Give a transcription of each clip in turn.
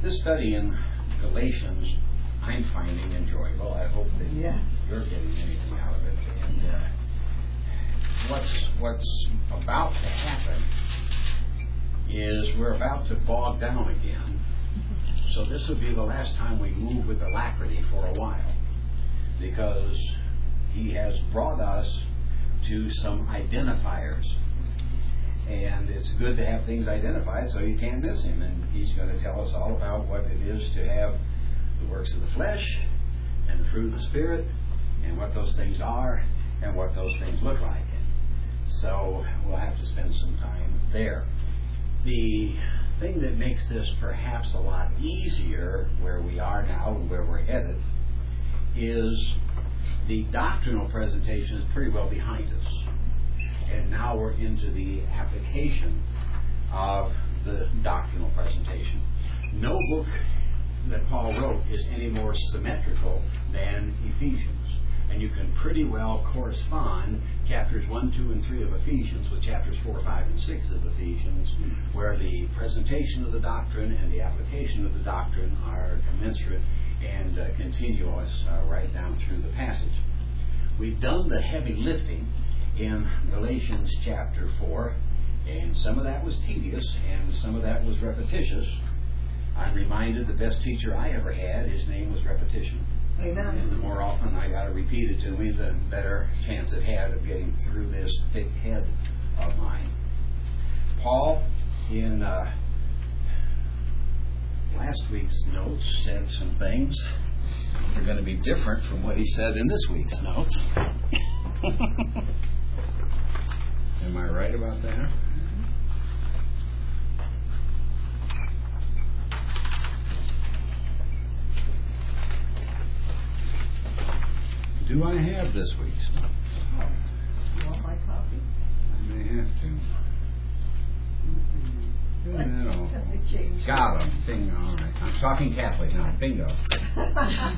This study in Galatians I'm finding enjoyable. I hope that you're getting anything out of it. And what's about to happen is we're about to bog down again. So this will be the last time we move with alacrity for a while, because he has brought us to some identifiers. And it's good to have things identified so you can't miss him. And he's going to tell us all about what it is to have the works of the flesh and the fruit of the Spirit, and what those things are and what those things look like. So we'll have to spend some time there. The thing that makes this perhaps a lot easier where we are now and where we're headed is the doctrinal presentation is pretty well behind us. And now we're into the application of the doctrinal presentation. No book that Paul wrote is any more symmetrical than Ephesians. And you can pretty well correspond chapters 1, 2, and 3 of Ephesians with chapters 4, 5, and 6 of Ephesians, where the presentation of the doctrine and the application of the doctrine are commensurate and continuous right down through the passage. We've done the heavy lifting in Galatians chapter 4, and some of that was tedious and some of that was repetitious. I'm reminded the best teacher I ever had, his name was repetition. Amen. And the more often I got to repeat it to me, the better chance it had of getting through this thick head of mine. Paul, in last week's notes, said some things that are going to be different from what he said in this week's notes. Am I right about that? Do I have this week's notes? You want my copy? I may have to. No. Got them. Bingo. All right. I'm talking Catholic now. Bingo. That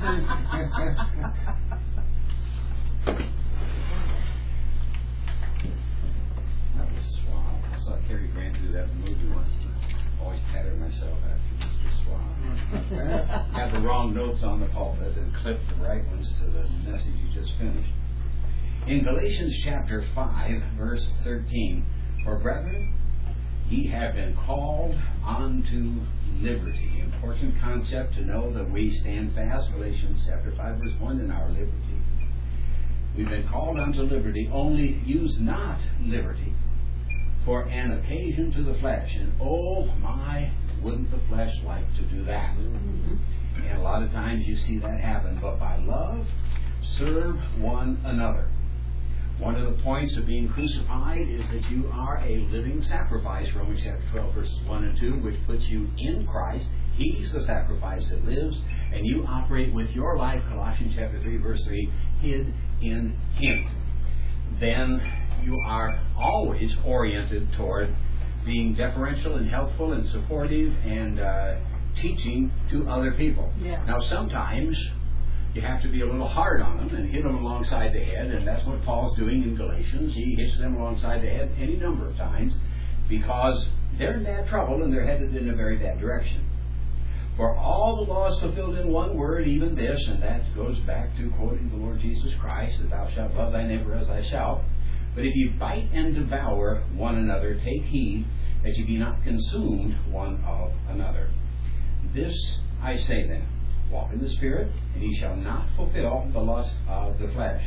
was suave. I saw Cary Grant do that in the movie once. I always patted myself after Mr. Suave. Had the wrong notes on the pulpit and clipped the right ones to the message you just finished. In Galatians chapter 5, verse 13, for brethren, ye have been called unto liberty. Important concept to know that we stand fast. Galatians chapter 5, verse 1, in our liberty. We've been called unto liberty, only use not liberty for an occasion to the flesh. And oh my, wouldn't the flesh like to do that? And a lot of times you see that happen. But by love, serve one another. One of the points of being crucified is that you are a living sacrifice, Romans chapter 12, verses 1 and 2, which puts you in Christ. He's the sacrifice that lives, and you operate with your life, Colossians chapter 3, verse 3, hid in Him. Then you are always oriented toward being deferential and helpful and supportive and teaching to other people. Yeah. Now, sometimes you have to be a little hard on them and hit them alongside the head, and that's what Paul's doing in Galatians. He hits them alongside the head any number of times because they're in bad trouble and they're headed in a very bad direction. For all the law is fulfilled in one word, even this, and that goes back to quoting the Lord Jesus Christ, that thou shalt love thy neighbor as thyself. But if ye bite and devour one another, take heed that ye be not consumed one of another. This I say then, walk in the Spirit, and ye shall not fulfill the lust of the flesh.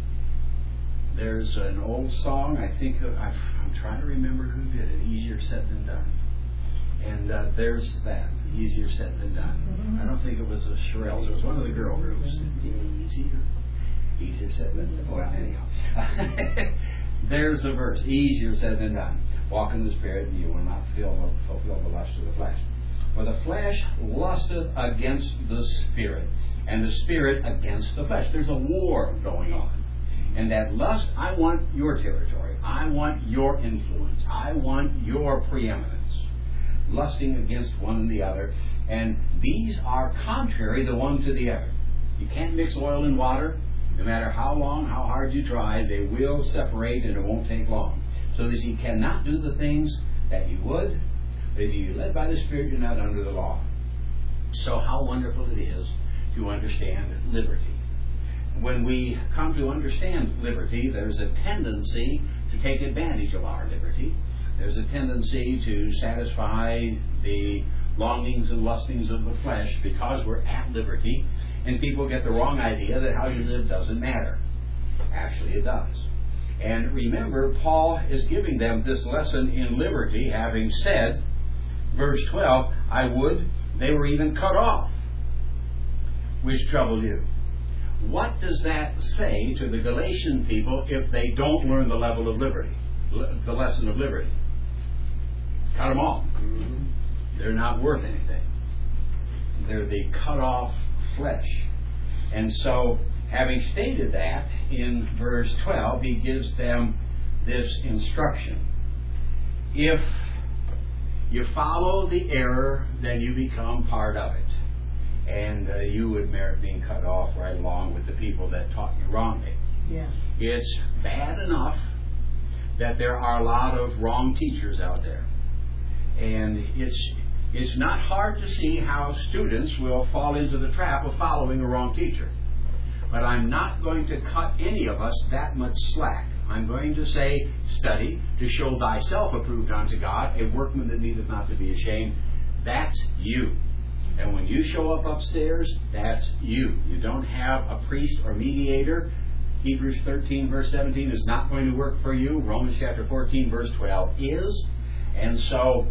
There's an old song, I think, I'm trying to remember who did it, Easier Said Than Done. And there's that, Easier Said Than Done. I don't think it was the Shirelles, it was one of the girl groups. Easier said than done. Well, anyhow. There's a verse, easier said than done. Walk in the Spirit, and you will not fulfill the lust of the flesh. For the flesh lusteth against the Spirit, and the Spirit against the flesh. There's a war going on. And that lust, I want your territory. I want your influence. I want your preeminence. Lusting against one and the other. And these are contrary the one to the other. You can't mix oil and water. No matter how long, how hard you try, they will separate and it won't take long. So that you cannot do the things that you would. But if you're led by the Spirit, you're not under the law. So how wonderful it is to understand liberty. When we come to understand liberty, there's a tendency to take advantage of our liberty. There's a tendency to satisfy the longings and lustings of the flesh because we're at liberty, and people get the wrong idea that how you live doesn't matter. Actually, it does. And remember, Paul is giving them this lesson in liberty, having said, verse 12, I would they were even cut off, which trouble you. What does that say to the Galatian people if they don't learn the level of liberty, the lesson of liberty? Cut them off. They're not worth anything. They're the cut off flesh. And so, having stated that, in verse 12, he gives them this instruction. If you follow the error, then you become part of it. And you would merit being cut off right along with the people that taught you wrongly. Yeah. It's bad enough that there are a lot of wrong teachers out there. And it's not hard to see how students will fall into the trap of following a wrong teacher. But I'm not going to cut any of us that much slack. I'm going to say, study to show thyself approved unto God, a workman that needeth not to be ashamed. That's you. And when you show up upstairs, that's you. You don't have a priest or mediator. Hebrews 13 verse 17 is not going to work for you. Romans chapter 14 verse 12 is. And so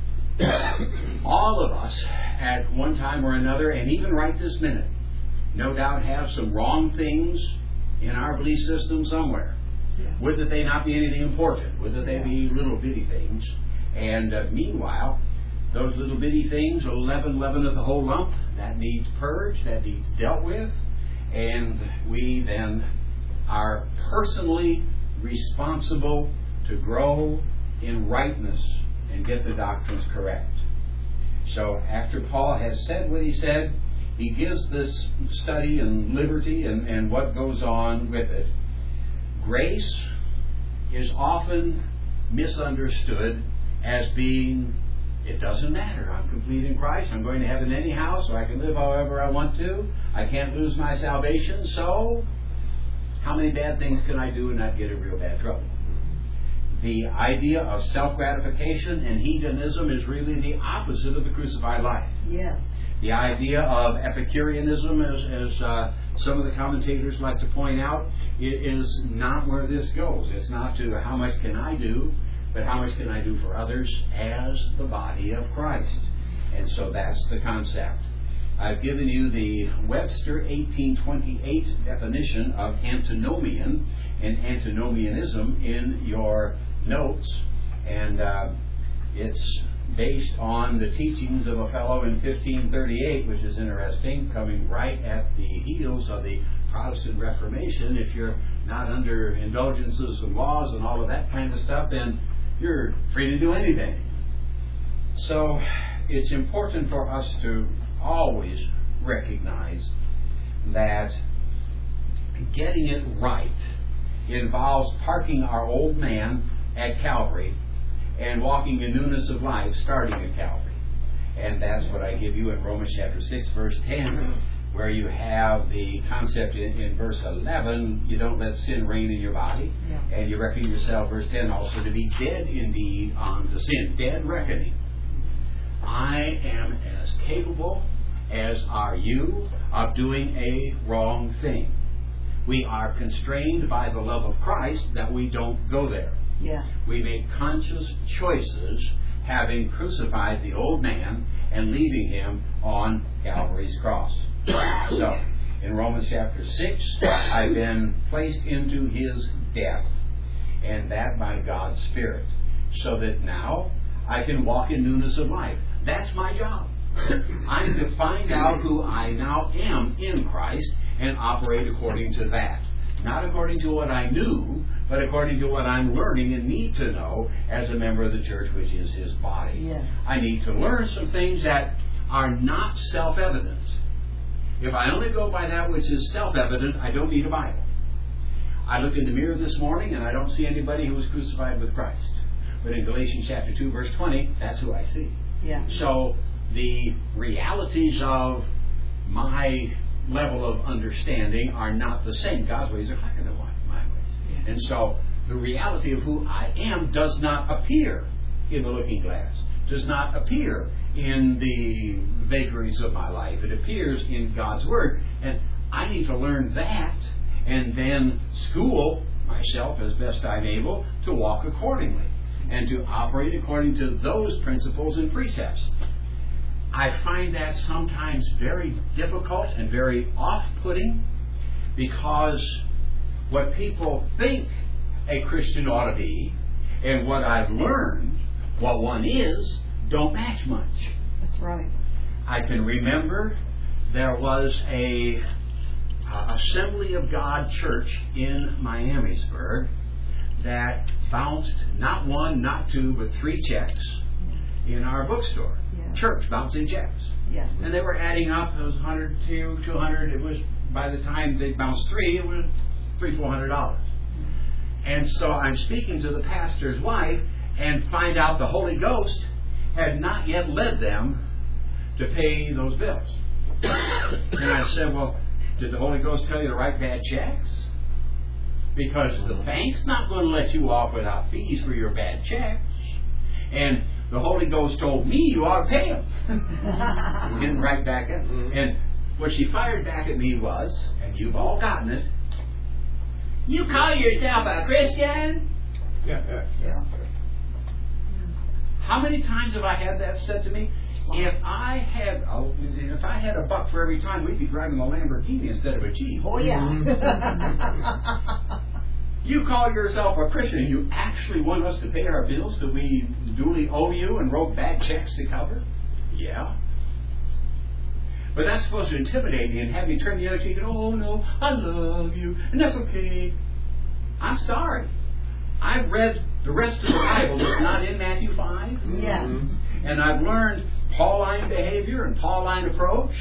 all of us at one time or another, and even right this minute, no doubt have some wrong things in our belief system somewhere. Yeah. Would that they not be anything important? Would that they be little bitty things? And meanwhile, those little bitty things, leaveneth the whole lump. That needs purged, that needs dealt with. And we then are personally responsible to grow in rightness and get the doctrines correct. So after Paul has said what he said, he gives this study in liberty and what goes on with it. Grace is often misunderstood as being, it doesn't matter. I'm complete in Christ. I'm going to heaven anyhow, so I can live however I want to. I can't lose my salvation, so how many bad things can I do and not get in real bad trouble? The idea of self-gratification and hedonism is really the opposite of the crucified life. Yes. The idea of Epicureanism, as some of the commentators like to point out, it is not where this goes. It's not to how much can I do, but how much can I do for others as the body of Christ. And so that's the concept. I've given you the Webster 1828 definition of antinomian and antinomianism in your notes, and it's based on the teachings of a fellow in 1538, which is interesting, coming right at the heels of the Protestant Reformation. If you're not under indulgences and laws and all of that kind of stuff, then you're free to do anything. So it's important for us to always recognize that getting it right involves parking our old man at Calvary and walking in newness of life starting at Calvary. And that's what I give you in Romans chapter 6 verse 10, where you have the concept in verse 11, you don't let sin reign in your body. Yeah. And you reckon yourself, verse 10, also to be dead indeed unto sin. Dead reckoning. I am as capable as are you of doing a wrong thing. We are constrained by the love of Christ that we don't go there. Yeah. We make conscious choices having crucified the old man and leaving him on Calvary's cross. So, in Romans chapter 6, I've been placed into his death, and that by God's Spirit, so that now I can walk in newness of life. That's my job. I'm to find out who I now am in Christ and operate according to that. Not according to what I knew, but according to what I'm learning and need to know as a member of the church, which is his body. Yes. I need to learn some things that are not self-evident. If I only go by that which is self-evident, I don't need a Bible. I look in the mirror this morning and I don't see anybody who was crucified with Christ. But in Galatians chapter 2, verse 20, that's who I see. Yeah. So the realities of my level of understanding are not the same. God's ways are higher than my ways. Yeah. And so the reality of who I am does not appear in the looking glass, does not appear in the vagaries of my life. It appears in God's Word. And I need to learn that and then school myself as best I'm able to walk accordingly and to operate according to those principles and precepts. I find that sometimes very difficult and very off-putting, because what people think a Christian ought to be and what I've learned, what one is, don't match much. That's right. I can remember there was a Assembly of God church in Miamisburg that bounced not one, not two, but 3 checks in our bookstore. Yeah. Church bouncing checks. Yeah. And they were adding up. It was 100, 200. It was, by the time they bounced 3, it was $300-400. And so I'm speaking to the pastor's wife and find out the Holy Ghost had not yet led them to pay those bills. And I said, well, did the Holy Ghost tell you to write bad checks? Because the bank's not going to let you off without fees for your bad checks. And the Holy Ghost told me you ought to pay them. He didn't write back at me. And what she fired back at me was, and you've all gotten it, you call yourself a Christian? Yeah. How many times have I had that said to me? If I had a buck for every time, we'd be driving a Lamborghini instead of a Jeep. Oh, yeah. You call yourself a Christian, you actually want us to pay our bills that we duly owe you and wrote bad checks to cover? Yeah. But that's supposed to intimidate me and have me turn the other cheek and, oh no, I love you, and that's okay. I'm sorry. I've read the rest of the Bible that's not in Matthew 5. Yes. And I've learned Pauline behavior and Pauline approach.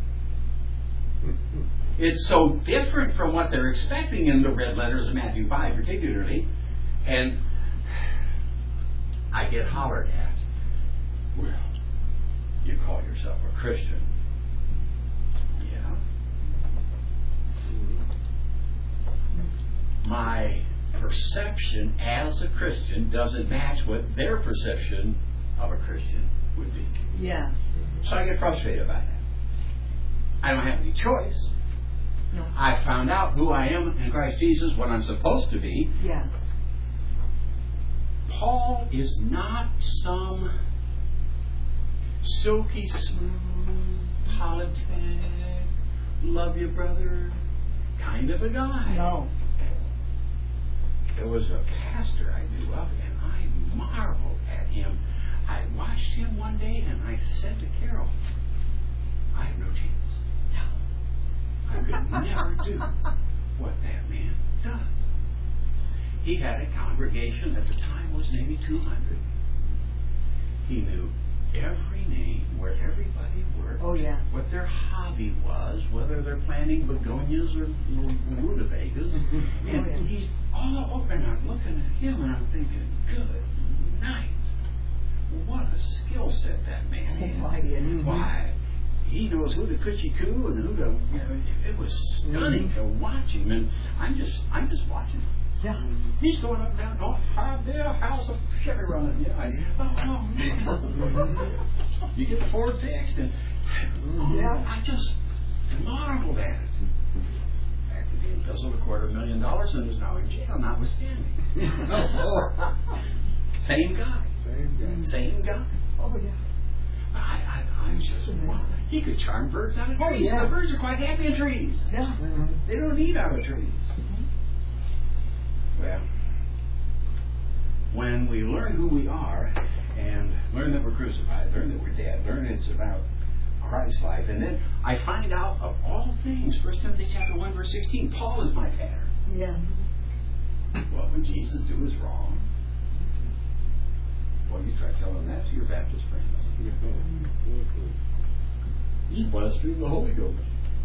It's so different from what they're expecting in the red letters of Matthew 5 particularly. And I get hollered at. Well, you call yourself a Christian. Yeah. My perception as a Christian doesn't match what their perception of a Christian would be. Yes. So I get frustrated by that. I don't have any choice. No. I found out who I am in Christ Jesus, what I'm supposed to be. Yes. Paul is not some silky smooth, politic, love you brother kind of a guy. No. There was a pastor I knew of, and I marveled at him. I watched him one day, and I said to Carol, I have no chance. No. I could never do what that man does. He had a congregation at the time was maybe 200. He knew every name, where everybody worked, Oh, yeah. what their hobby was, whether they're planting begonias or rutabagas. And he's all open. I'm looking at him and I'm thinking, good night. What a skill set that man has. Why? He knows who to coochie coo and who to, it was stunning to watch him. And I'm just watching him. Yeah. He's going up and down. Oh, hi there. How's the Chevy running? Yeah. You get the Ford fixed, and I just marveled at it. After being embezzled $250,000 and is now in jail, notwithstanding. Same guy. Same guy. Oh, yeah. I'm just wow. He could charm birds out of trees. The birds are quite happy in trees. Yeah. They don't need out of trees. Well, when we learn who we are and learn that we're crucified, learn that we're dead, learn it's about Christ's life, and then I find out of all things, 1 Timothy chapter 1, verse 16, Paul is my pattern. Yes. What would Jesus do is wrong? Well, you try telling that to your Baptist friends. You blaspheme the Holy Ghost.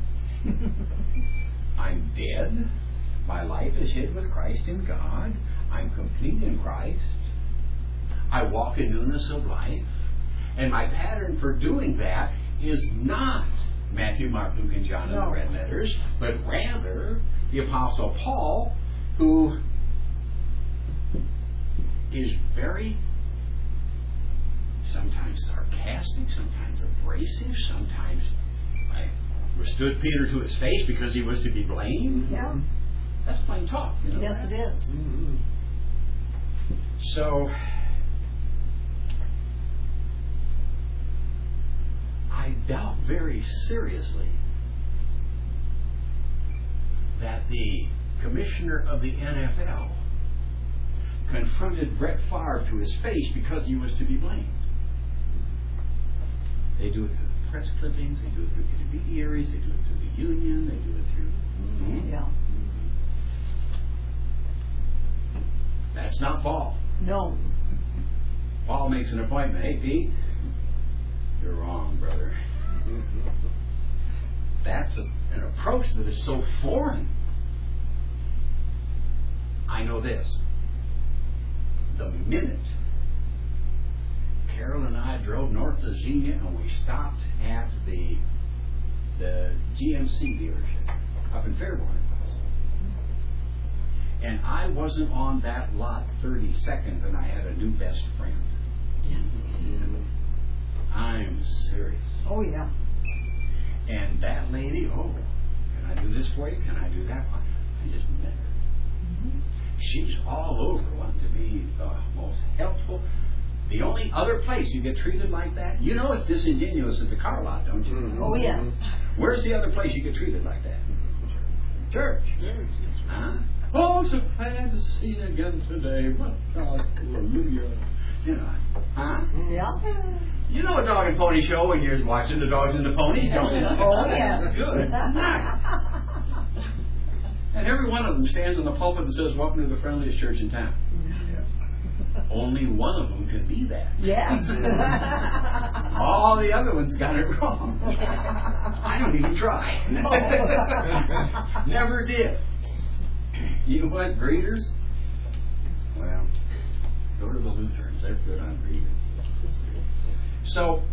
I'm dead. My life is hid with Christ in God. I'm complete in Christ. I walk in newness of life. And my pattern for doing that is not Matthew, Mark, Luke, and John in the red letters, but rather the Apostle Paul, who is very sometimes sarcastic, sometimes abrasive, sometimes I withstood Peter to his face because he was to be blamed. Yeah. That's plain talk. You know Yes, that? it is. Mm-hmm. So I doubt very seriously that the commissioner of the NFL confronted Brett Favre to his face because he was to be blamed. They do it through the press clippings, they do it through intermediaries, they do it through the union, they do it through... Yeah. That's not Paul. No. Paul makes an appointment. Hey, Pete, you're wrong, brother. That's an approach that is so foreign. I know this. The minute Carol and I drove north to Xenia and we stopped at the GMC dealership up in Fairborn, and I wasn't on that lot 30 seconds and I had a new best friend. Yes. I'm serious. Oh, yeah. And that lady, oh, can I do this for you? Can I do that? I just met her. Mm-hmm. She's all over, wanting to be the most helpful. The only other place you get treated like that, you know it's disingenuous at the car lot, don't you? Mm-hmm. Oh, yes. Where's the other place you get treated like that? Church. Huh? Oh, I'm so glad to see you again today. What hallelujah. You know, huh? Yeah. You know a dog and pony show when you're watching the dogs and the ponies, don't you? Oh, yes. Good night. And every one of them stands in the pulpit and says, welcome to the friendliest church in town. Only one of them can be that. Yes. All the other ones got it wrong. I don't even try. Never did. You know what, greeters? Well, go to the Lutherans. They're good on greeting. So,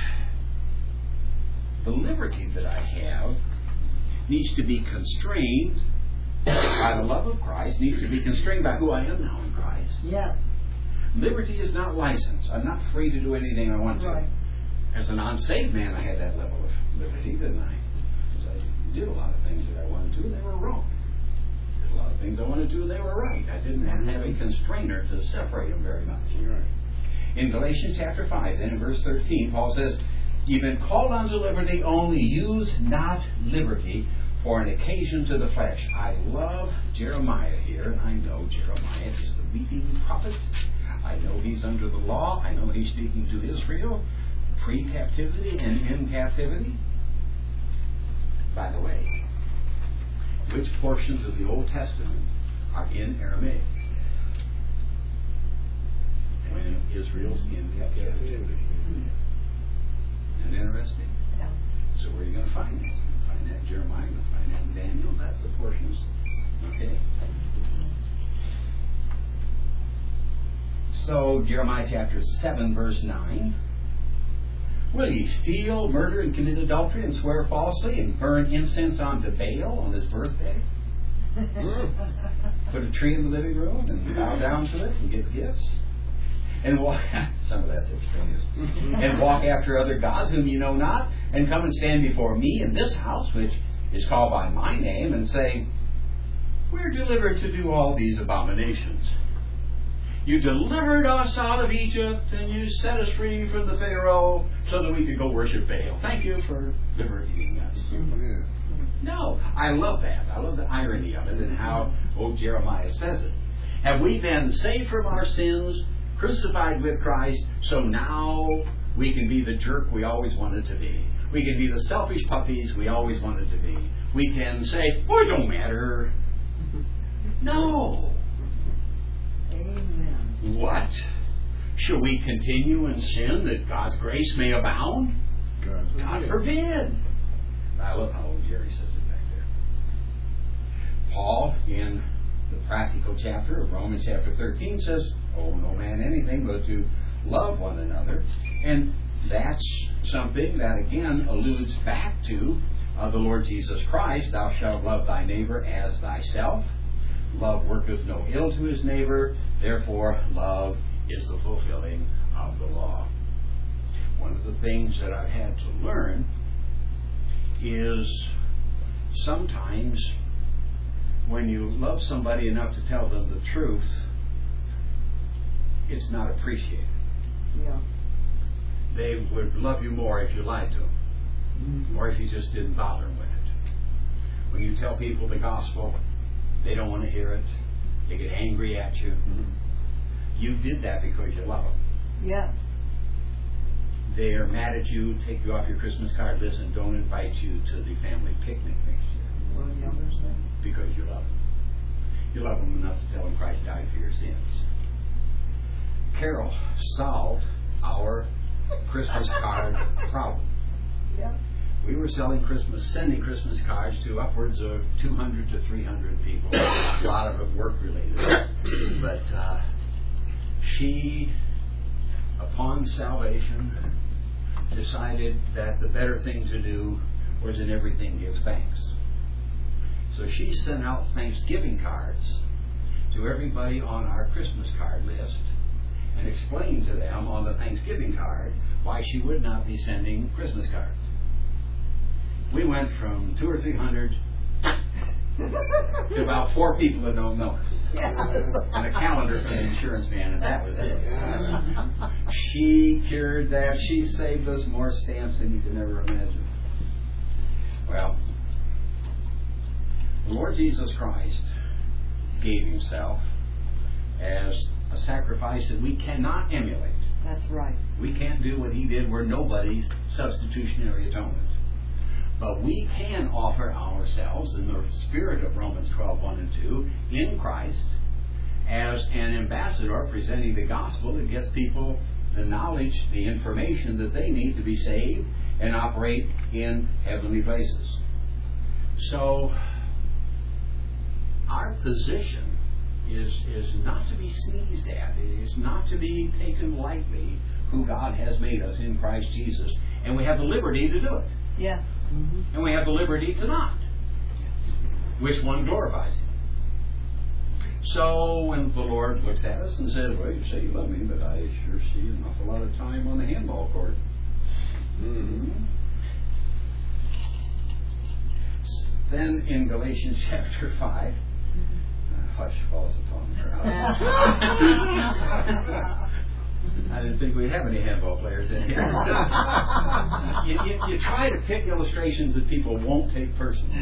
the liberty that I have needs to be constrained by the love of Christ, needs to be constrained by who I am now in Christ. Yes. Liberty is not license. I'm not free to do anything I want to. Right. As an unsaved man, I had that level of liberty, didn't I? Because I did a lot of things that I wanted to, and they were wrong. Did a lot of things I wanted to, and they were right. I didn't have a constrainer to separate them very much. Right. In Galatians chapter 5, then in verse 13, Paul says, you've been called unto liberty, only use not liberty for an occasion to the flesh. I love Jeremiah here, and I know Jeremiah is the weeping prophet. I know he's under the law. I know he's speaking to Israel pre-captivity and in captivity. By the way, which portions of the Old Testament are in Aramaic? When Israel's in captivity. Isn't interesting? Yeah. So where are you going to find that? You're going to find that in Jeremiah, you're going to find that in Daniel. That's the portions. Okay. So Jeremiah chapter 7, verse 9. Will ye steal, murder, and commit adultery, and swear falsely, and burn incense unto Baal on his birthday? Put a tree in the living room and bow down to it and get gifts? And walk, some of that's extraneous, and walk after other gods whom you know not, and come and stand before me in this house, which is called by my name, and say, we're delivered to do all these abominations. You delivered us out of Egypt, and you set us free from the Pharaoh so that we could go worship Baal. Thank you for liberating us. No, I love that. I love the irony of it and how old Jeremiah says it. Have we been saved from our sins, crucified with Christ, so now we can be the jerk we always wanted to be. We can be the selfish puppies we always wanted to be. We can say, oh, it don't matter. No. Amen. What? Shall we continue in sin that God's grace may abound? God forbid. I love how old Jerry says it back there. Paul, in the practical chapter of Romans chapter 13, says, oh, no man anything but to love one another. And That's something that again alludes back to the Lord Jesus Christ. Thou shalt love thy neighbor as thyself. Love worketh no ill to his neighbor. Therefore, love is the fulfilling of the law. One of the things that I've had to learn is sometimes when you love somebody enough to tell them the truth, it's not appreciated. Yeah. They would love you more if you lied to them, or if you just didn't bother them with it. When you tell people the gospel, they don't want to hear it. They get angry at you. You did that because you love them. Yes. They are mad at you, take you off your Christmas card list, and don't invite you to the family picnic next year. Well, yeah, there's that. Because you love them. You love them enough to tell them Christ died for your sins. Carol solved our Christmas card problem. Yeah. We were sending Christmas cards to upwards of 200 to 300 people. A lot of it work related. But she, upon salvation, decided that the better thing to do was in everything give thanks. So she sent out Thanksgiving cards to everybody on our Christmas card list and explained to them on the Thanksgiving card why she would not be sending Christmas cards. We went from 200 or 300 to about 4 people that don't know us. Yes. And a calendar from the insurance man, and that was it. She cured that. She saved us more stamps than you can ever imagine. Well, the Lord Jesus Christ gave himself as a sacrifice that we cannot emulate. That's right. We can't do what he did. We're nobody's substitutionary atonement. But we can offer ourselves in the spirit of Romans 12:1 and 2 in Christ as an ambassador presenting the gospel that gets people the knowledge, the information that they need to be saved and operate in heavenly places. So our position is not to be sneezed at. It is not to be taken lightly who God has made us in Christ Jesus. And we have the liberty to do it. Yes. And we have the liberty to not. Which one glorifies him? So when the Lord looks at us and says, well, you say you love me, but I sure see an awful lot of time on the handball court. Then in Galatians chapter 5, hush falls upon the crowd. I didn't think we'd have any handball players in here. You try to pick illustrations that people won't take personally.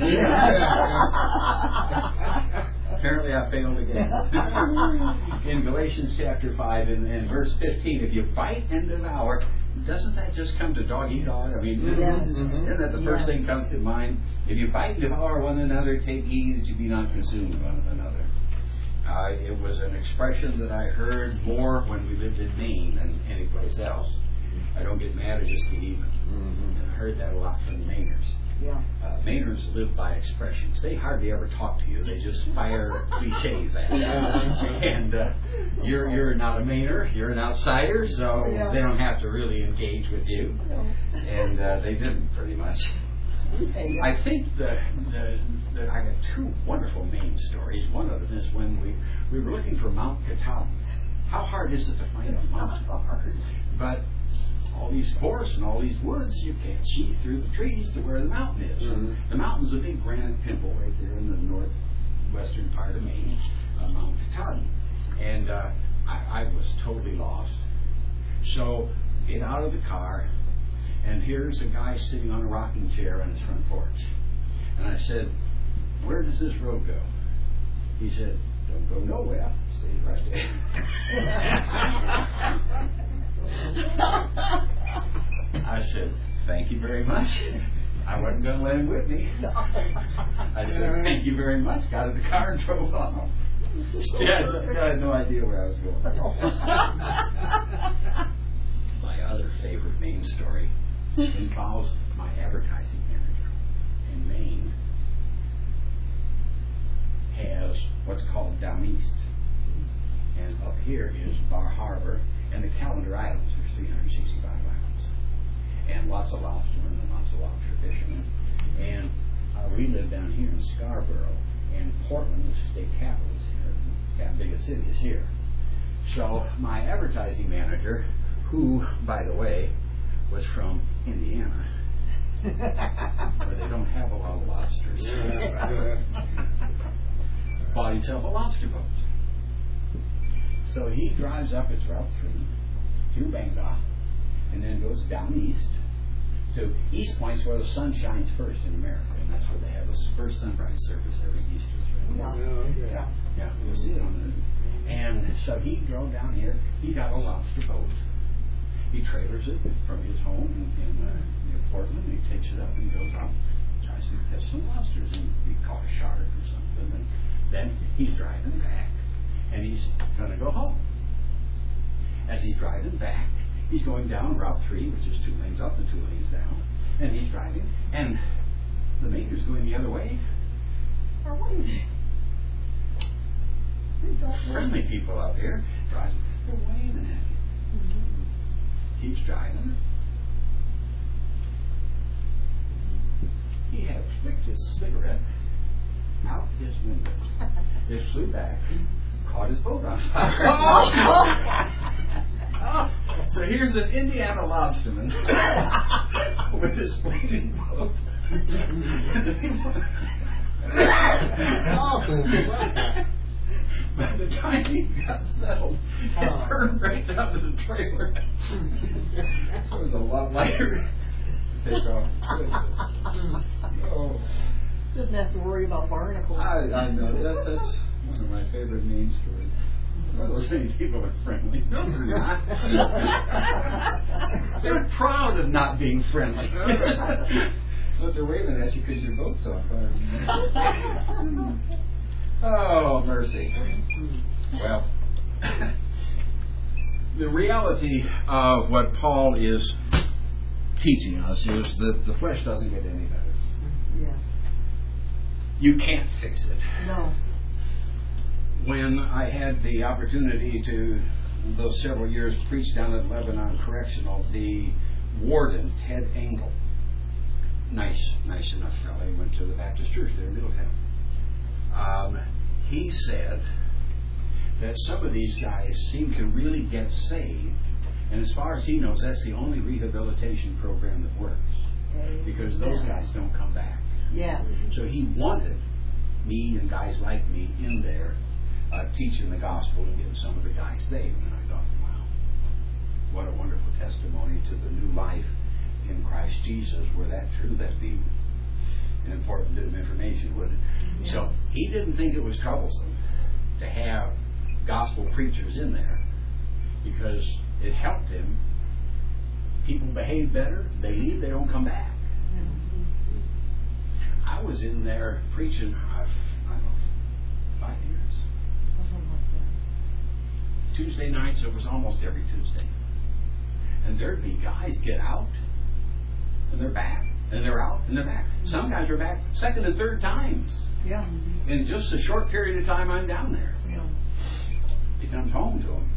Apparently I failed again. In Galatians chapter 5 and verse 15, if you bite and devour, doesn't that just come to dog eat dog? I mean, isn't that the first thing comes to mind? If you bite and devour one another, take heed that you be not consumed one another. It was an expression that I heard more when we lived in Maine than any place else. I don't get mad, I just get even. And I heard that a lot from the Mainers. Yeah. Mainers live by expressions. They hardly ever talk to you. They just fire cliches at you. And you're not a Mainer. You're an outsider, so they don't have to really engage with you. And they didn't, pretty much. I think that I got 2 wonderful Maine stories. One of them is when we were looking for Mount Katahdin. How hard is it to find a mountain? But all these forests and all these woods, you can't see through the trees to where the mountain is. The mountain's a big granite pimple right there in the northwestern part of Maine, Mount Katahdin. And I was totally lost. So get out of the car, and here's a guy sitting on a rocking chair on his front porch. And I said, where does this road go? He said, don't go nowhere. Stays right there. I said, thank you very much. I wasn't going to let him whip me. I said, thank you very much. Got in the car and drove on. I had no idea where I was going. My other favorite Maine story involves my advertising manager in Maine. Has what's called Down East. And up here is Bar Harbor and the Calendar Islands. There's 365 islands. lots of lobstermen and lots of lobster fishermen. And we live down here in Scarborough, and Portland, the state capital, is here. The biggest city is here. So my advertising manager, who, by the way, was from Indiana, where they don't have a lot of lobsters, bought himself a lobster boat. So he drives up, it's Route 3, through Bangor, and then goes down east to East Point's where the sun shines first in America, and that's where they have the first sunrise service every Easter. Yeah, you'll see it on the news. And so he drove down here. He got a lobster boat. He trailers it from his home in near Portland. He takes it up and goes out, tries to catch some lobsters, and he caught a shark or something. And then he's driving back, and he's going to go home. As he's driving back, he's going down Route 3, which is 2 lanes up and 2 lanes down, and he's driving, and the maker's going the other way. Are waving. We've got friendly people out here. Drives, they're waving at him. Keeps driving. He had flicked his cigarette out his window. It flew back, caught his boat on fire. So here's an Indiana lobsterman with his flaming boat. By the time he got settled, it burned right down to the trailer. So it was a lot lighter to take off. Oh. Didn't have to worry about barnacles. I know. That's one of my favorite names for it. One of those things people are friendly. No, they're not. They're proud of not being friendly. But they're waving at you because your boat's on fire. Oh, mercy. Well, the reality of what Paul is teaching us is that the flesh doesn't get any better. Yeah. You can't fix it. No. When I had the opportunity to, those several years, preach down at Lebanon Correctional, the warden, Ted Engel, nice enough fellow, he went to the Baptist Church there in Middletown. He said that some of these guys seem to really get saved, and as far as he knows, that's the only rehabilitation program that works, because those guys don't come back. Yeah. So he wanted me and guys like me in there teaching the gospel and getting some of the guys saved. And I thought, wow, what a wonderful testimony to the new life in Christ Jesus. Were that true, that'd be an important bit of information, wouldn't it? Yeah. So he didn't think it was troublesome to have gospel preachers in there because it helped him. People behave better, they leave, they don't come back. I was in there preaching, I don't know, 5 years. Something like that. Tuesday nights, it was almost every Tuesday. And there'd be guys get out, and they're back, and they're out, and they're back. Some guys are back second and third times. Yeah. In just a short period of time I'm down there. Yeah. It comes home to them.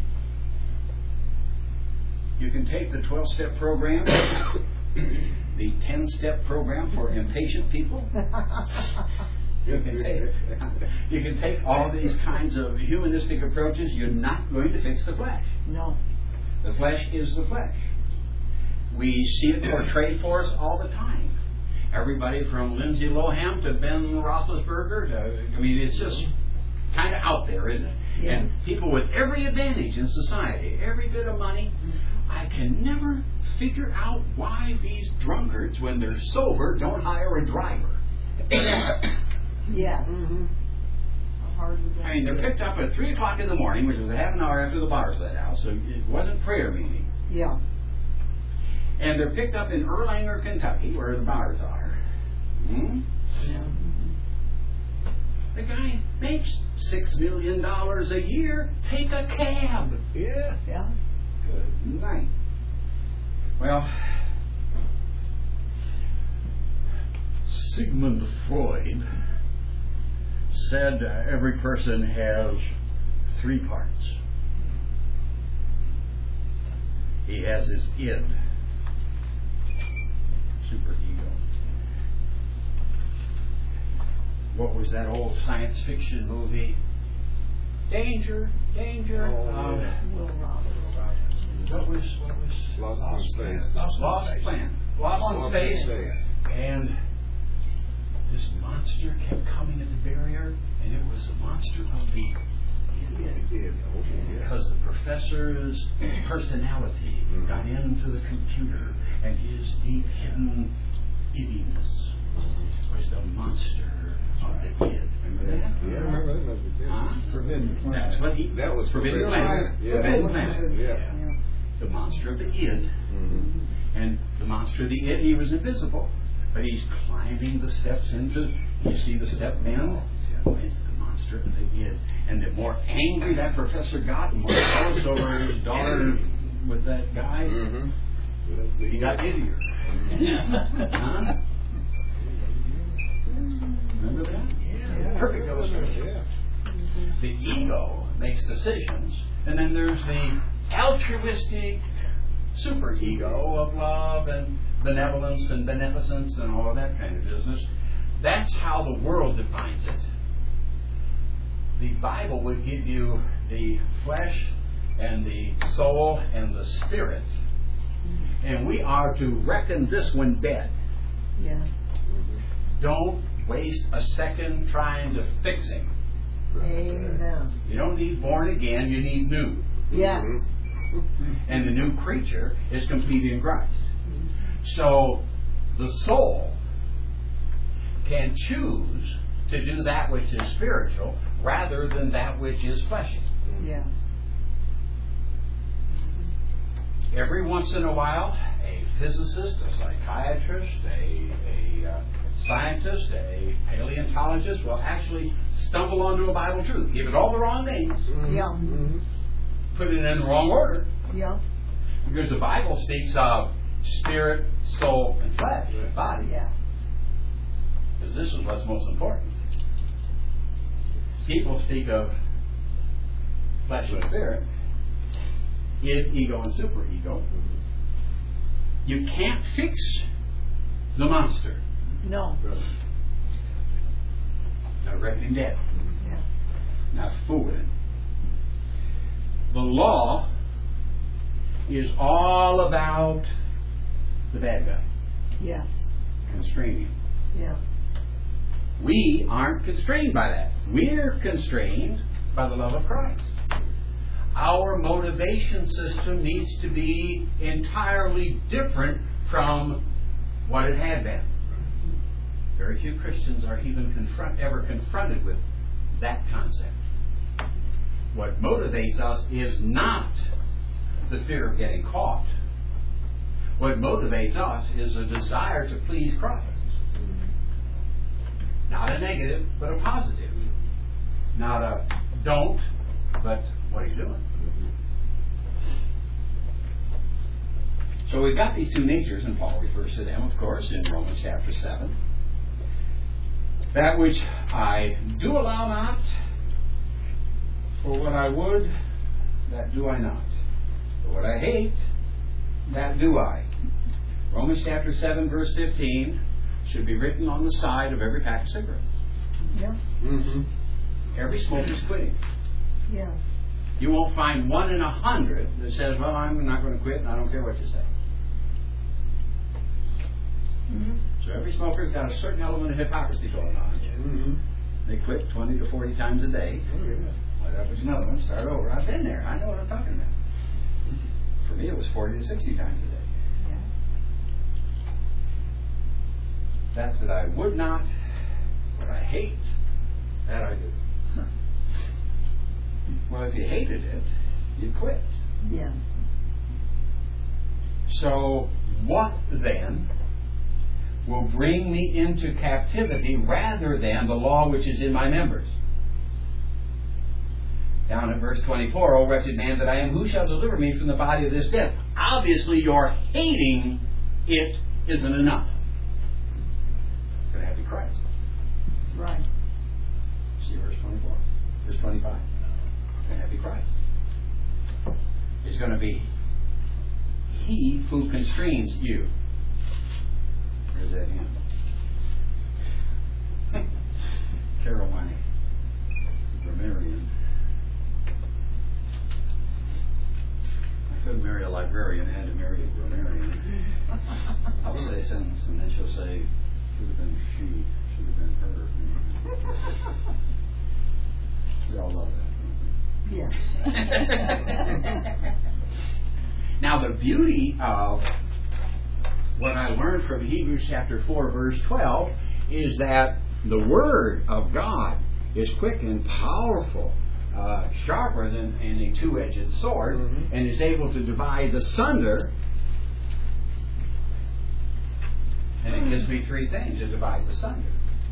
You can take the 12-step program, the 10-step program for impatient people. You can take all these kinds of humanistic approaches. You're not going to fix the flesh. No. The flesh is the flesh. We see it portrayed for us all the time. Everybody from Lindsay Lohan to Ben Roethlisberger it's just kind of out there, isn't it? Yes. And people with every advantage in society, every bit of money. I can never figure out why these drunkards, when they're sober, don't hire a driver. Yes. Mm-hmm. How hard would that be? They're picked up at 3 o'clock in the morning, which was a half an hour after the bars let out, so it wasn't prayer meeting. Yeah. And they're picked up in Erlanger, Kentucky, where the bars are. Hmm? Yeah. The guy makes $6 million a year. Take a cab. Yeah. Yeah. Good night. Well, Sigmund Freud said every person has 3 parts. He has his id. what was that old science fiction movie? Danger, danger. Will Roberts. What was Lost in Space. Lost in Space. And this monster kept coming at the barrier, and it was the monster of the idiot. Because the professor's personality got into the computer, and his deep hidden iddiness was the monster of the kid. Remember that? Yeah, I remember that. Huh? Forbidden Planet. That's what That was Forbidden Planet. Yeah. Forbidden Planet. Yeah. The monster of the id. And the monster of the id, he was invisible, but he's climbing the steps into. You see the step down? It's the monster of the id. And the more angry that professor got, the more jealous over his daughter with that guy, he got iddier. Huh? Remember that? Yeah. Perfect illustration. Yeah. The ego makes decisions, and then there's the altruistic superego of love and benevolence and beneficence and all of that kind of business. That's how the world defines it. The Bible would give you the flesh and the soul and the spirit, and we are to reckon this one dead. Yes. Don't waste a second trying to fix him. Amen. You don't need born again, you need new. Yes. And the new creature is complete in Christ. So the soul can choose to do that which is spiritual rather than that which is fleshy. Yes. Every once in a while, a physicist, a psychiatrist, a scientist, a paleontologist will actually stumble onto a Bible truth, give it all the wrong names, Yeah. put it in the wrong order, Yeah. because the Bible speaks of spirit, soul, and flesh, body. Yeah. Because this is what's most important. People speak of flesh and spirit, id, ego, and superego. You can't fix the monster. No. Not reckon him dead. Yeah. Not fool him. The law is all about the bad guy, Yes. constraining him. Yeah. We aren't constrained by that. We're constrained by the love of Christ. Our motivation system needs to be entirely different from what it had been. Very few Christians are even ever confronted with that concept. What motivates us is not the fear of getting caught. What motivates us is a desire to please Christ. Not a negative, but a positive. Not a don't, but what are you doing? So we've got these two natures, and Paul refers to them, of course, in Romans chapter 7. That which I do allow not, for what I would, that do I not. For what I hate, that do I. Romans chapter 7, verse 15 should be written on the side of every pack of cigarettes. Yeah. Every smoker's quitting. Yeah. You won't find 1 in 100 that says, well, I'm not going to quit and I don't care what you say. So every smoker's got a certain element of hypocrisy going on. They quit 20 to 40 times a day. Well, that was another one. Start over. I've been there. I know what I'm talking about. For me, it was 40 to 60 times a day. Yeah. That I would not, what I hate, that I do. Well, if you hated it, you'd quit. Yeah. So, what then will bring me into captivity rather than the law which is in my members? Down at verse 24, O wretched man that I am, who shall deliver me from the body of this death? Obviously, your hating it isn't enough. It's going to have to be Christ. That's right. See verse 24, verse 25. It's going to have to be Christ. It's going to be He who constrains you. Where's that hymn? Caroline grammarian. I couldn't marry a librarian, I had to marry a grammarian. I'll say a sentence and then she'll say, should have been she, should have been her. We all love that, don't we? Yeah. Now the beauty of what I learned from Hebrews chapter 4 verse 12 is that the Word of God is quick and powerful, sharper than any two-edged sword, and is able to divide asunder. And it gives me three things. It divides asunder.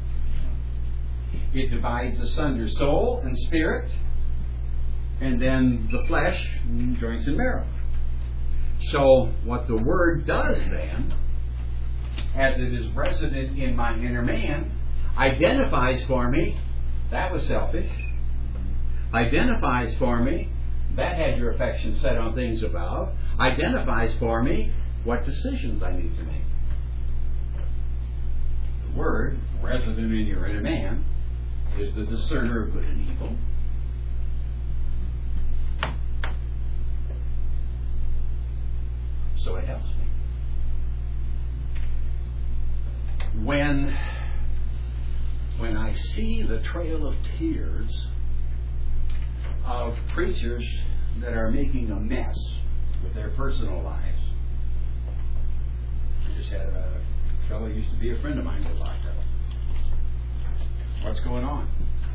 It divides asunder soul and spirit, and then the flesh, joints and marrow. So what the Word does then, as it is resident in my inner man, identifies for me, that was selfish. Identifies for me, that had your affection set on things above. Identifies for me what decisions I need to make. The Word, resident in your inner man, is the discerner of good and evil. So it helps me. When I see the trail of tears of preachers that are making a mess with their personal lives. I just had a fellow who used to be a friend of mine get locked up. What's going on?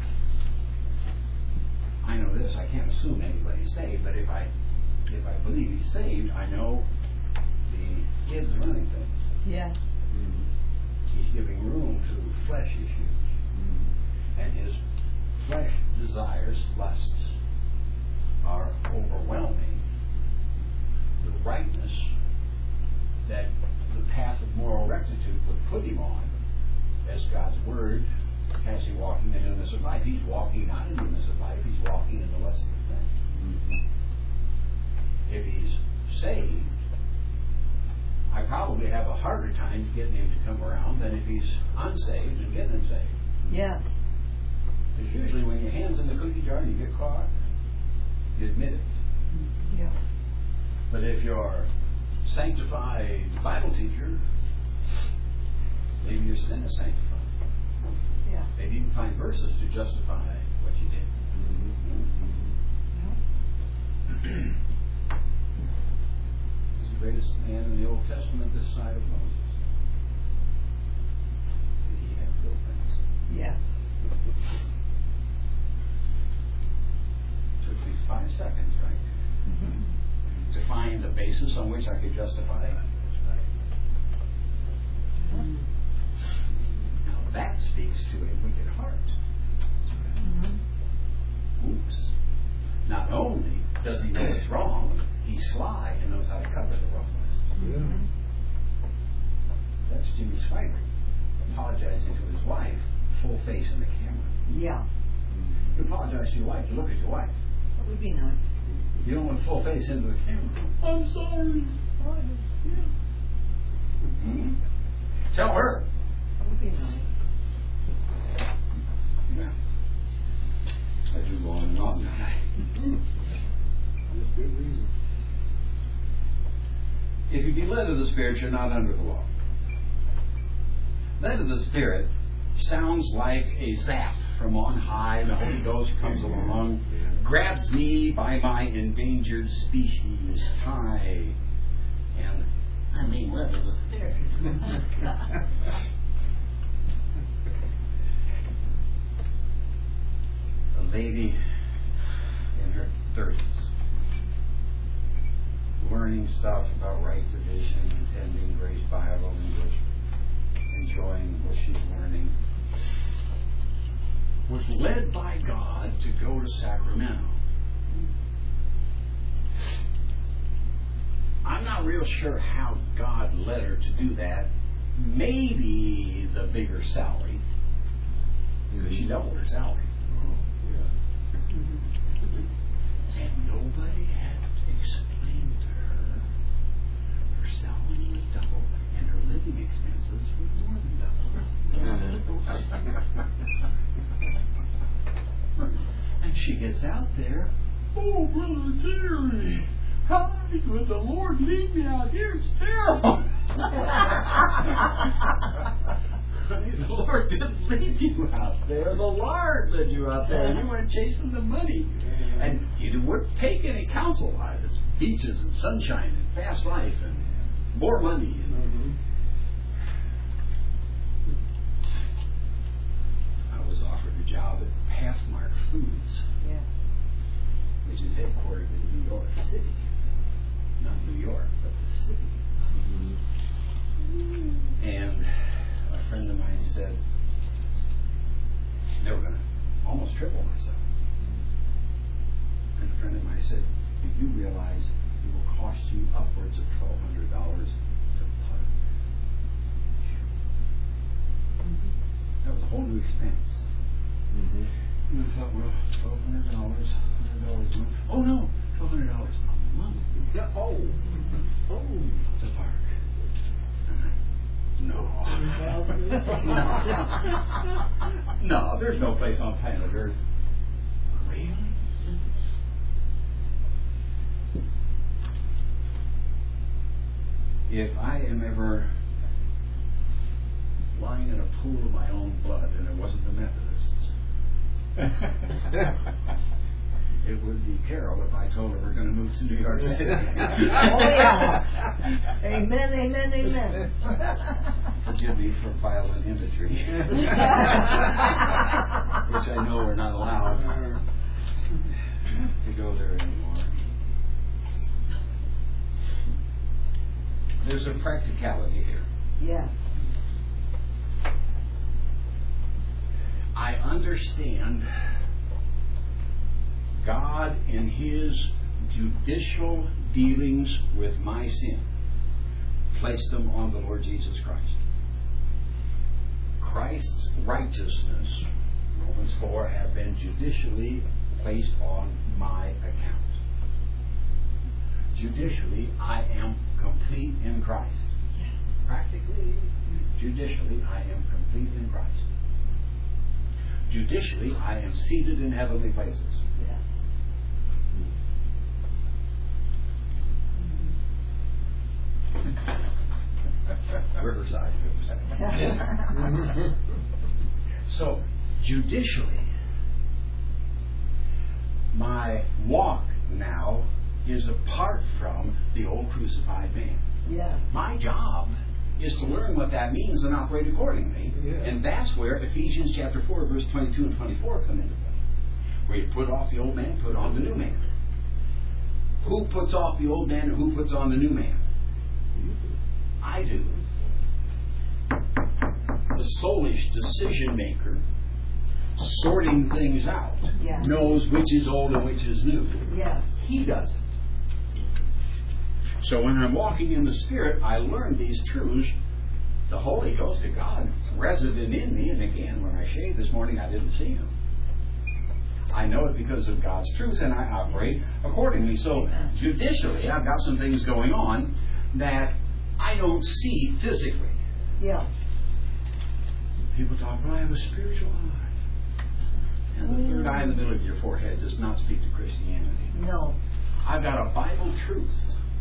I know this, I can't assume anybody's saved, but if I believe he's saved, I know the kid's running things. Yes. He's giving room to flesh issues. And his flesh desires, lusts, are overwhelming the rightness that the path of moral rectitude would put him on as God's Word has him walking in newness of life. He's walking not in newness of life, he's walking in the lust of the thing. If he's saved, I probably have a harder time getting him to come around than if he's unsaved and getting him saved. Yes. Because usually when your hand's in the cookie jar and you get caught, you admit it. Yeah. But if you're a sanctified Bible teacher, maybe your sin is sanctified. Yeah. Maybe you can find verses to justify what you did. He's the greatest man in the Old Testament this side of Moses. Did he have real things? Yes. Took me 5 seconds, right? To find the basis on which I could justify it. Now that speaks to a wicked heart. Oops. Not only does he know it's wrong, he's sly and knows how to cover the wrongness. That's Jimmy Swaggart apologizing to his wife, full face in the camera. Yeah. You apologize to your wife, you look at your wife. That would be nice. You don't want full face into the camera. I'm sorry. Tell her. That would be nice. Yeah. I do go on and on, don't I? With good reason. If you be led of the Spirit, you're not under the law. Led of the Spirit sounds like a zap from on high. The Holy Ghost comes along, grabs me by my endangered species tie, and I'm being led of the Spirit. A lady in her 30s, learning stuff about right division, attending Grace Bible English, enjoying what she's learning, was led by God to go to Sacramento. I'm not real sure how God led her to do that. Maybe the bigger salary, because she doubled her salary. And nobody had explained to her her salary was double and her living expenses were more than double. gets out there, oh, Brother Terry, how would the Lord lead me out here? It's terrible. Honey, the Lord didn't lead you out there. The Lord led you out there. You went chasing the money. And you wouldn't take any counsel out of it. Beaches and sunshine and fast life and more money. I was offered a job at Pathmark Foods, Yes. which is headquartered in New York City. Not New York, but the city. And a friend of mine said they were going to almost triple myself. And a friend of mine said, "Do you realize it will cost you upwards of $1,200 to park?" That was a whole new expense. And I thought, well, $1,200, $100 a month. Oh no, $1,200 a month Yeah. Oh. Oh. to park. No. No, there's no place on planet Earth. Really? If I am ever lying in a pool of my own blood, and it wasn't the Methodists, it would be Carol if I told her we're going to move to New York City. Oh, yeah. Amen, amen, amen. Forgive me for violent imagery, which I know we're not allowed to go there anymore. There's a practicality here. Yes. I understand God in His judicial dealings with my sin placed them on the Lord Jesus Christ. Christ's righteousness, Romans 4, have been judicially placed on my account. Judicially, I am complete in Christ. Yes. Practically, judicially, I am complete in Christ. Judicially, I am seated in heavenly places. Yes. Riverside, So, judicially, my walk now is apart from the old crucified man. Yes. My job is to learn what that means and operate accordingly. Yeah. And that's where Ephesians chapter 4, verse 22 and 24 come into play. Where you put off the old man, put on the new man. Who puts off the old man and who puts on the new man? I do. The soulish decision maker, sorting things out, Yes. knows which is old and which is new. Yes. He doesn't. So when I'm walking in the Spirit, I learn these truths. The Holy Ghost of God resident in me, and again, when I shaved this morning, I didn't see Him. I know it because of God's truth, and I operate accordingly. So judicially, I've got some things going on that I don't see physically. Yeah. People talk, well, I have a spiritual eye. And the third eye in the middle of your forehead does not speak to Christianity. No. I've got a Bible truth.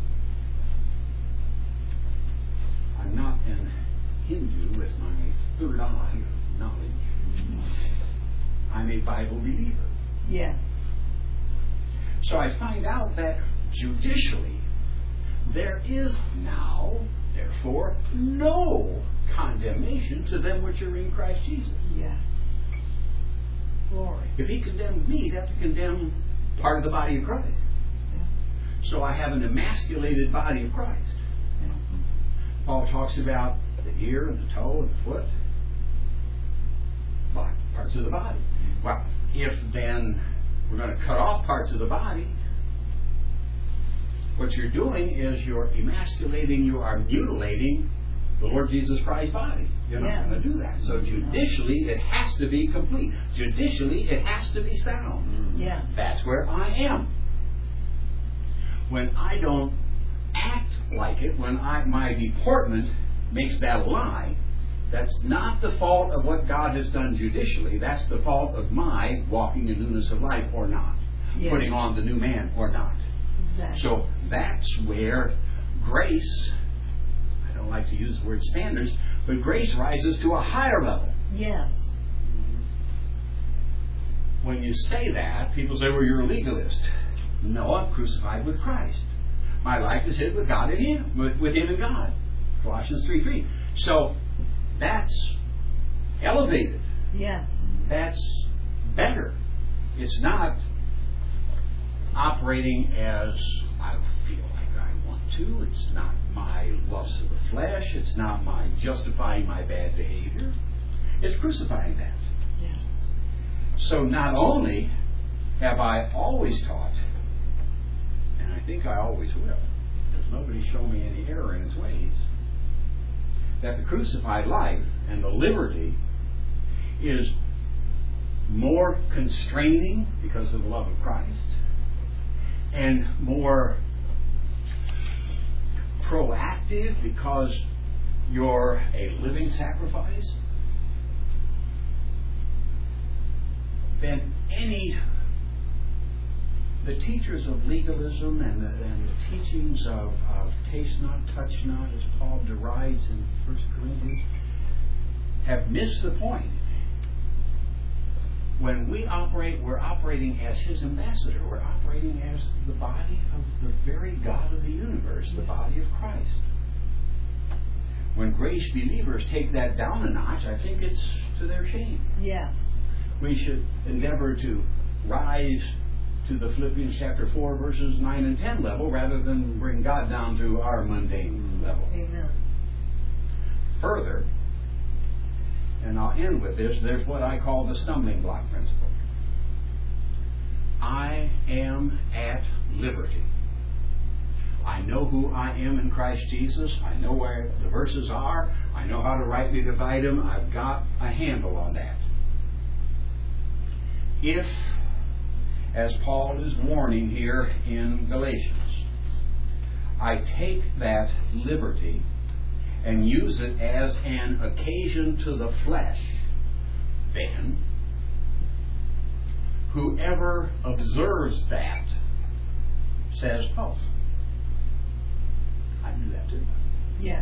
I'm not an Hindu with my third eye of knowledge. I'm a Bible believer. Yes. So I find out that judicially there is now, therefore, no condemnation to them which are in Christ Jesus. Yes. Glory. If He condemned me, He'd have to condemn part of the body of Christ. Yeah. So I have an emasculated body of Christ. Yeah. Paul talks about the ear and the toe and the foot, parts of the body. Well, if then we're going to cut off parts of the body, what you're doing is you're emasculating, you are mutilating the Lord Jesus Christ's body. You're not going to do that. So judicially, it has to be complete. Judicially, it has to be sound. Yes. That's where I am. When I don't act like it, when my deportment makes that a lie, That's not the fault of what God has done judicially. That's the fault of my walking in newness of life or not. Yes. Putting on the new man or not. Exactly. So that's where grace, I don't like to use the word standards, but grace rises to a higher level. Yes. When you say that, people say, well, you're a legalist. No, I'm crucified with Christ. My life is hid with God in Him, with Him and God. Colossians 3:3. So that's elevated. Yes. That's better. It's not operating as I feel like I want to. It's not my lust of the flesh. It's not my justifying my bad behavior. It's crucifying that. Yes. So not only have I always taught, and I think I always will, because nobody's shown me any error in its ways, that the crucified life and the liberty is more constraining because of the love of Christ, and more proactive because you're a living sacrifice than the teachers of legalism and the teachings of taste not, touch not, as Paul derides in 1 Corinthians, have missed the point. When we operate, we're operating as His ambassador. We're operating as the body of the very God of the universe, the body of Christ. When grace believers take that down a notch, I think it's to their shame. Yes. We should endeavor to rise to the Philippians chapter 4 verses 9 and 10 level rather than bring God down to our mundane level. Amen. Further, and I'll end with this, there's what I call the stumbling block principle. I am at liberty. I know who I am in Christ Jesus. I know where the verses are. I know how to rightly divide them. I've got a handle on that. If, as Paul is warning here in Galatians, I take that liberty and use it as an occasion to the flesh, then whoever observes that says, oh, I knew that too. Yes.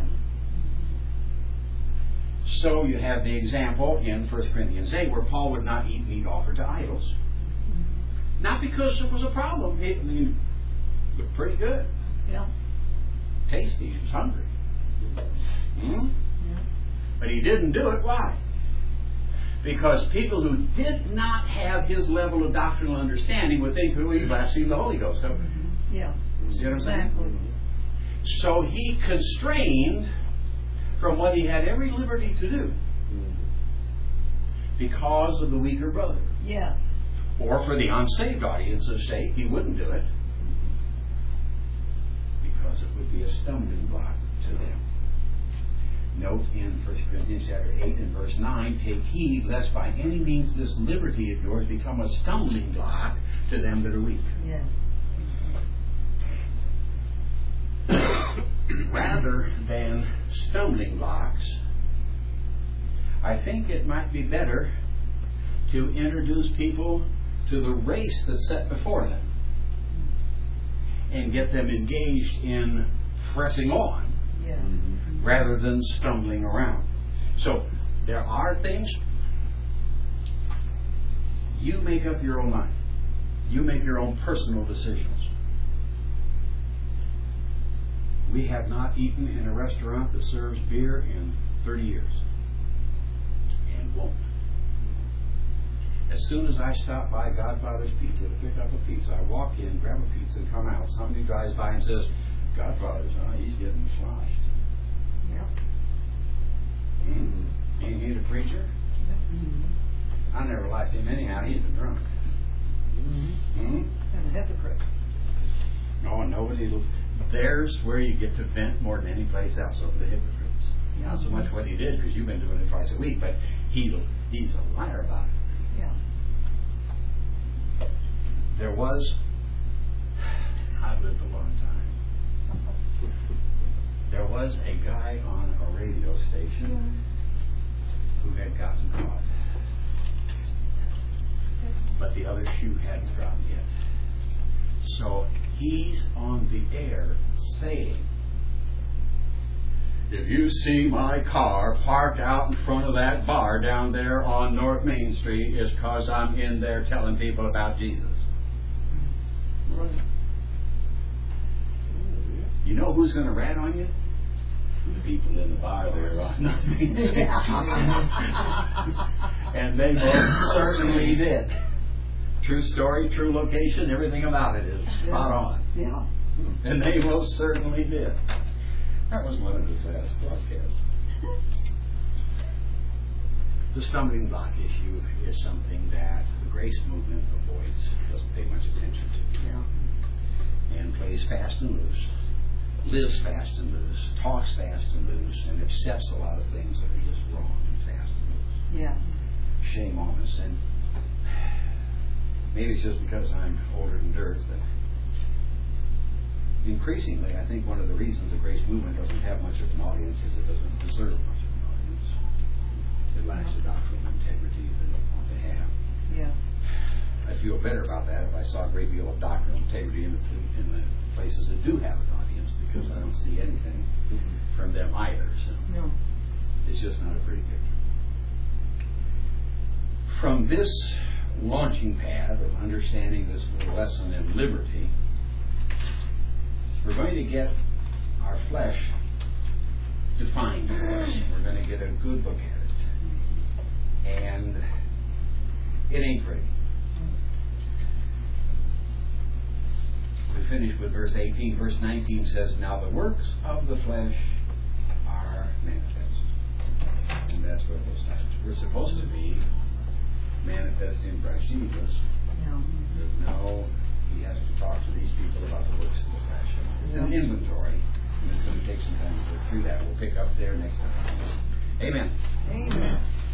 So you have the example in 1 Corinthians 8 where Paul would not eat meat offered to idols. Not because it was a problem. It looked pretty good. Yeah. Tasty. He was hungry. Yeah. But he didn't do it. Why? Because people who did not have his level of doctrinal understanding would think, oh, he blasphemed the Holy Ghost. Yeah. See what I'm saying? Exactly. So he constrained from what he had every liberty to do because of the weaker brother. Yes. Or for the unsaved audience's sake, he wouldn't do it because it would be a stumbling block to them. Note in 1 Corinthians chapter 8 and verse 9, take heed lest by any means this liberty of yours become a stumbling block to them that are weak. Yes. Rather than stumbling blocks, I think it might be better to introduce people to the race that's set before them and get them engaged in pressing on Yes. rather than stumbling around. So there are things, you make up your own mind. You make your own personal decisions. We have not eaten in a restaurant that serves beer in 30 years and won't. As soon as I stop by Godfather's Pizza to pick up a pizza, I walk in, grab a pizza, and come out. Somebody drives by and says, Godfather's, he's getting sloshed. Yeah. Ain't he the preacher? I never liked him anyhow. He's a drunk. And a hypocrite. Oh, nobody. There's where you get to vent more than any place else over the hypocrites. Not so much what he did, because you've been doing it twice a week, but he's a liar about it. Yeah. There was, I've lived a long time. There was a guy on a radio station who had gotten caught. But the other shoe hadn't dropped yet. So he's on the air saying, if you see my car parked out in front of that bar down there on North Main Street, it's because I'm in there telling people about Jesus. Right. You know who's going to rat on you? The people in the bar there on North Main Street. And they most certainly did. True story, true location, everything about it is spot on. Yeah. And they most certainly did. That was one of his last broadcasts. The stumbling block issue is something that the grace movement avoids, doesn't pay much attention to. Yeah. And plays fast and loose, lives fast and loose, talks fast and loose, and accepts a lot of things that are just wrong and fast and loose. Yeah. Shame on us. And maybe it's just because I'm older than dirt, but increasingly, I think one of the reasons the grace movement doesn't have much of an audience is it doesn't deserve much of an audience. It lacks the doctrinal integrity that it ought to have. Yeah. I'd feel better about that if I saw a great deal of doctrinal integrity in the places that do have an audience, because I don't see anything from them either. So No. it's just not a pretty picture. From this launching pad of understanding this little lesson in liberty, we're going to get our flesh defined for us. We're going to get a good look at it. And it ain't pretty. We finish with verse 18. Verse 19 says, now the works of the flesh are manifest. And that's where we'll start. We're supposed to be manifest in Christ Jesus. Yeah. But now he has to talk to these people about the works of the flesh. It's an inventory, and it's going to take some time to go through that. We'll pick up there next time. Amen. Amen.